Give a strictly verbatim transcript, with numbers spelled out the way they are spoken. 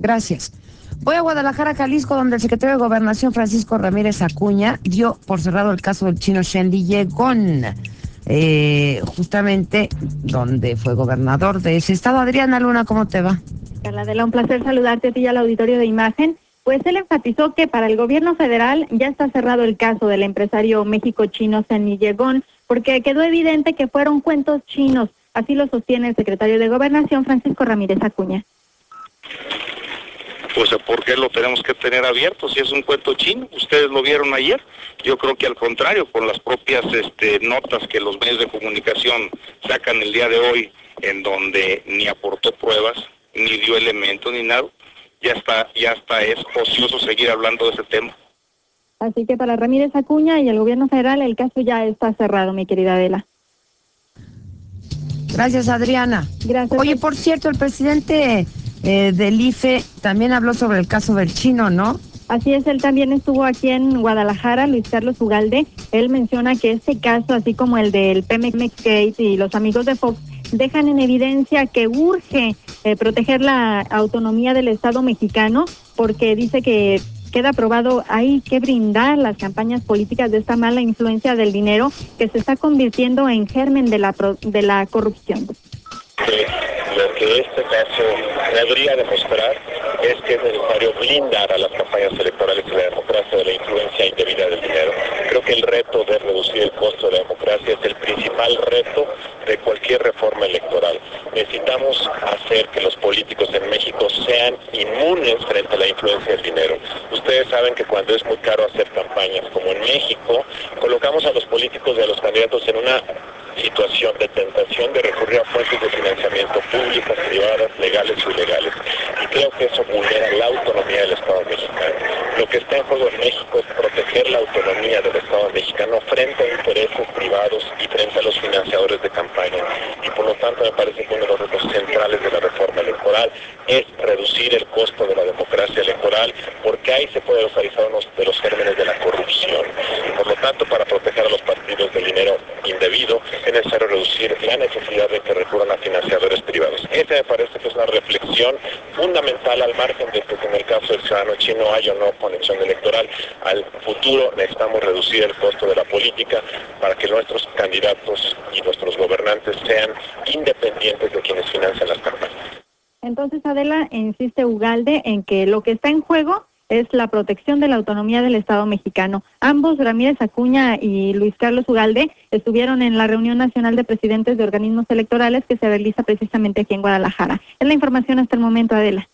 Gracias. Voy a Guadalajara, Jalisco, donde el secretario de Gobernación, Francisco Ramírez Acuña, dio por cerrado el caso del chino Shen Liyegón, eh, justamente donde fue gobernador de ese estado. Adriana Luna, ¿cómo te va? Carla Adela, un placer saludarte a ti y al auditorio de Imagen. Pues él enfatizó que para el gobierno federal ya está cerrado el caso del empresario México-chino Shen Liyegón, porque quedó evidente que fueron cuentos chinos. Así lo sostiene el secretario de Gobernación, Francisco Ramírez Acuña. Pues ¿por qué lo tenemos que tener abierto si es un cuento chino? Ustedes lo vieron ayer. Yo creo que al contrario, con las propias este, notas que los medios de comunicación sacan el día de hoy, en donde ni aportó pruebas, ni dio elementos, ni nada, ya está, ya está, es ocioso seguir hablando de ese tema. Así que para Ramírez Acuña y el gobierno federal el caso ya está cerrado, mi querida Adela. Gracias, Adriana. Gracias. Oye, por cierto, el presidente eh, del I F E también habló sobre el caso del chino, ¿no? Así es, él también estuvo aquí en Guadalajara, Luis Carlos Ugalde. Él menciona que este caso, así como el del Pemex Gate y los amigos de Fox, dejan en evidencia que urge eh, proteger la autonomía del Estado mexicano, porque dice que queda probado, hay que brindar las campañas políticas de esta mala influencia del dinero que se está convirtiendo en germen de la, pro, de la corrupción. Que lo que este caso podría demostrar es que es necesario blindar a las campañas electorales y la democracia de la influencia indebida del dinero. Creo que el reto de reducir el costo de la democracia es el principal reto de cualquier reforma electoral. Necesitamos hacer que los políticos en México sean inmunes frente a la influencia del dinero. Ustedes saben que cuando es muy caro hacer campañas, como en México, colocamos a los políticos y a los candidatos en una situación de tentación de recurrir a fuentes de financiamiento públicas, privadas, legales o ilegales. Y creo que eso vulnera la autonomía del Estado mexicano. Lo que está en juego en México es proteger la autonomía del Estado mexicano frente a intereses privados y frente a los financiadores de campaña. Y por lo tanto me parece que uno de los retos centrales de la reforma electoral es reducir el costo de la democracia electoral, porque ahí se puede localizar uno de los gérmenes de la corrupción. Y por lo tanto, para proteger a los partidos del dinero indebido, es necesario reducir la necesidad de que recurran a financiadores privados. Esa me parece que es una reflexión fundamental, al margen de que en el caso del ciudadano chino haya o no conexión electoral. Al futuro necesitamos reducir el costo de la política para que nuestros candidatos y nuestros gobernantes sean independientes de quienes financian las campañas. Entonces, Adela, insiste Ugalde en que lo que está en juego es la protección de la autonomía del Estado mexicano. Ambos, Ramírez Acuña y Luis Carlos Ugalde, estuvieron en la reunión nacional de presidentes de organismos electorales que se realiza precisamente aquí en Guadalajara. Es la información hasta el momento, Adela.